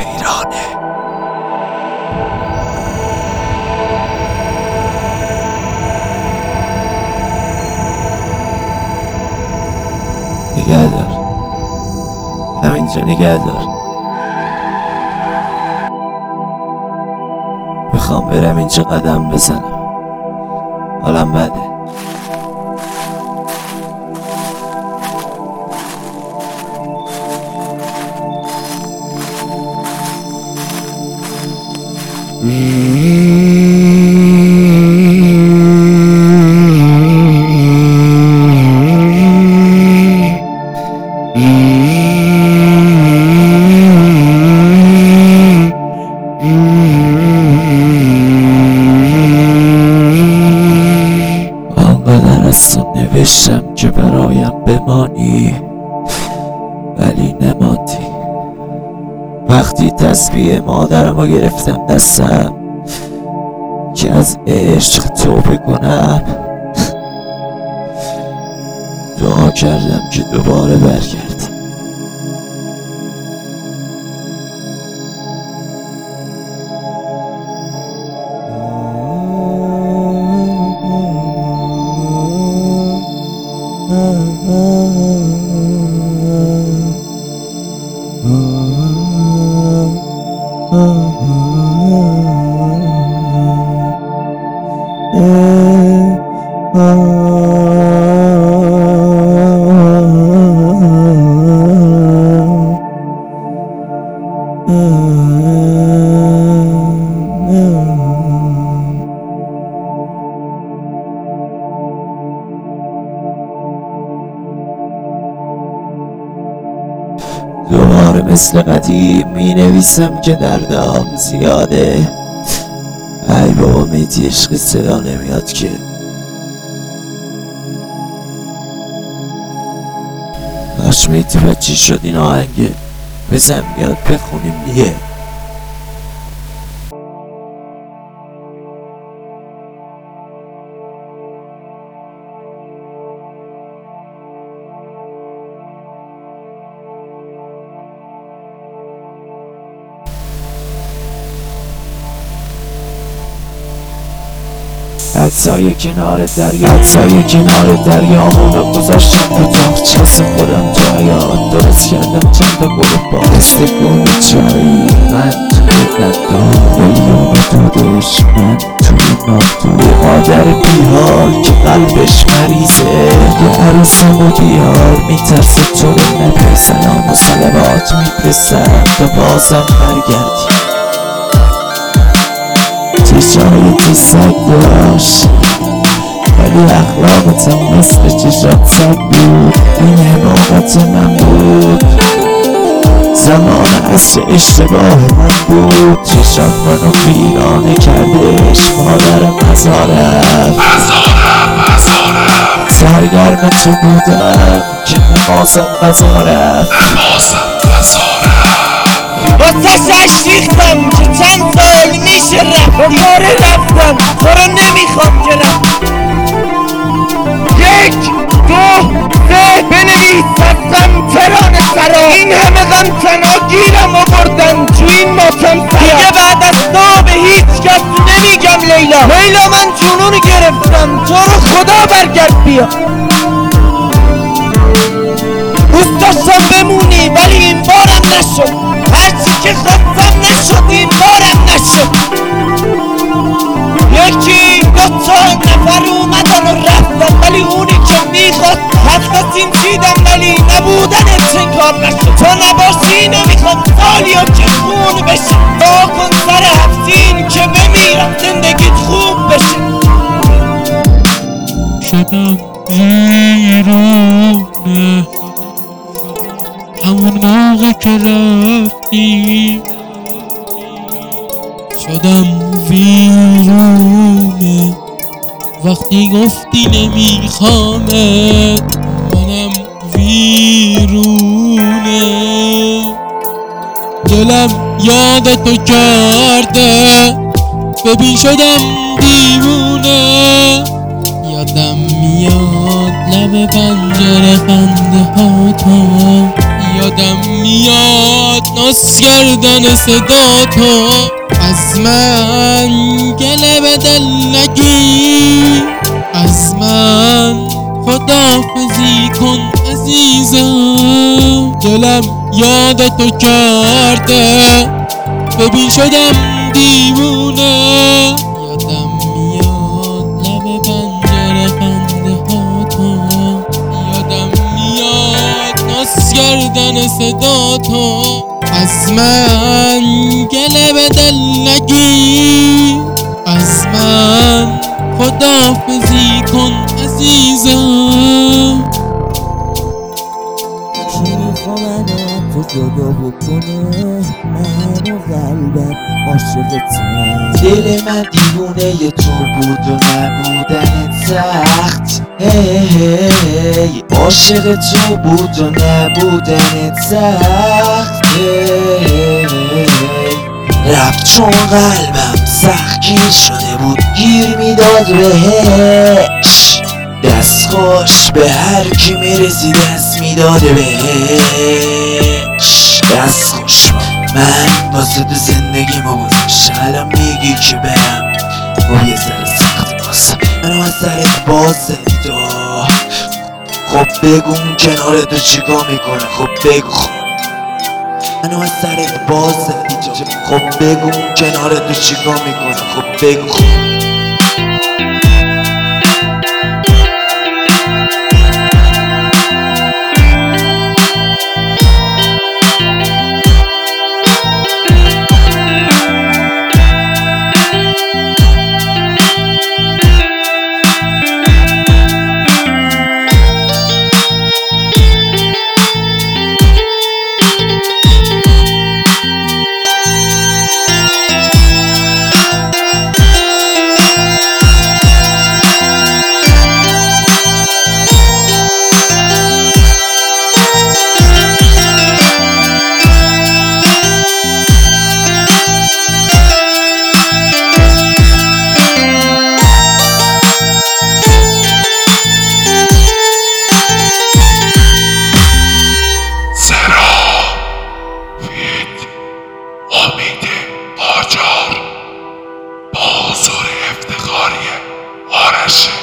ایرانه. نگه دار، همینجا نگه دار. میخوام برم اینجا قدم بزنم، حالم بده. آنقدر از تو نوشتم که برایم بمانی، ولی نماندی. وقتی تسبیح مادرمو گرفتم دستم که از عشق توبه کنم، دعا کردم که دوباره برگردی. دوباره مثل قدیم می نویسم که دردم زیاده. ای بابا میتی عشق صدا نمیاد که. باش میتی بچی شد این آهنگه، بزن بیاد بخونیم دیگه. عکسای کنار دریامونو گذاشتم تو تاقچه خودم تو حیات. درست کردم چند تا گل باعث گل چایی. من توی ندام میلیون دودش، من توی نافتوی مادر بیحال که قلبش مریضه. یه عروسمو بیار میترسه تو رو نبی. سلام و صلوات میفرستم تا بازم برگردی. چشای تو سگ داشت ولی اخلاقتم مثل چشات سگ بود. این حماقت من بود، زمان عصر اشتباه من بود. چشات منو ویرانه کردش مادر مزارم. سرگرم تو بودم که نمازم غذا رفت. واسه ریختم که چند سال میشه رفتی. باره رفتم تو رو نمیخوام که رفت. 1 2 3 بنویس رفتم تهران سرا. این همه غم تنها گیرم آوردن تو این ماتم سرا. دیگه بعد از تو به هیچ کس نمیگم لیلا. من جنون گرفتم، تو رو خدا برگرد بیا. دوست داشتم بمونی ولی این بارم نشد. هرچی که خواستم نشد، این بارم نشد. 1 2 نفر اومدن و رفتن ولی اونی که میخواست حتی چیدم ولی نبودن چنکار نشد. تو نباشی نمیخوام سالیا که خون بشه. تا کن سر هفتین که بمیرم زندگیت خوب بشه. شدم ویرانه همون موقع که رفتی. شدم ویرانه وقتی گفتی نمیخوامت. منم ویرونه دلم یادتو کرده. ببین شدم دیوونه. یادم میاد لب پنجره خنده ها تا. یادم میاد ناز کردن صدا تو، از من گله به دل نگیر، از من خداحافظی کن عزیزم. دلم یادتو کرده ببین شدم دیوونه، یادم میاد لب پنجره خنده ها تو، یادم میاد ناز کردن صدا تو، از من گله به دل نگیر، از من خداحافظی کن عزیزم. کی میخوا منو تو جدا بکنه، من و قلبم عاشقتم. دل من دیوونه تو بود و نبودن سخت، هی عاشق تو بود و نبودن سخت، رفت چون قلبم سختگیر شده بود، گیر میداد بهش، دست خوش به هر کی میرسی دست میداده بهش، دست خوش. من واسه تو زندگیمو گذاشتم، الان میگی که برم، خب یه ذره سختی واسم، منو از سرت باز زدی تو. خب بگو کنار تو چیکار میکنه، خب بگو، منو از سرت باز زدی تو. خب بگو کنار تو چیکار میکنه، خب بگو. امید قاجار با حضور افتخاری آرش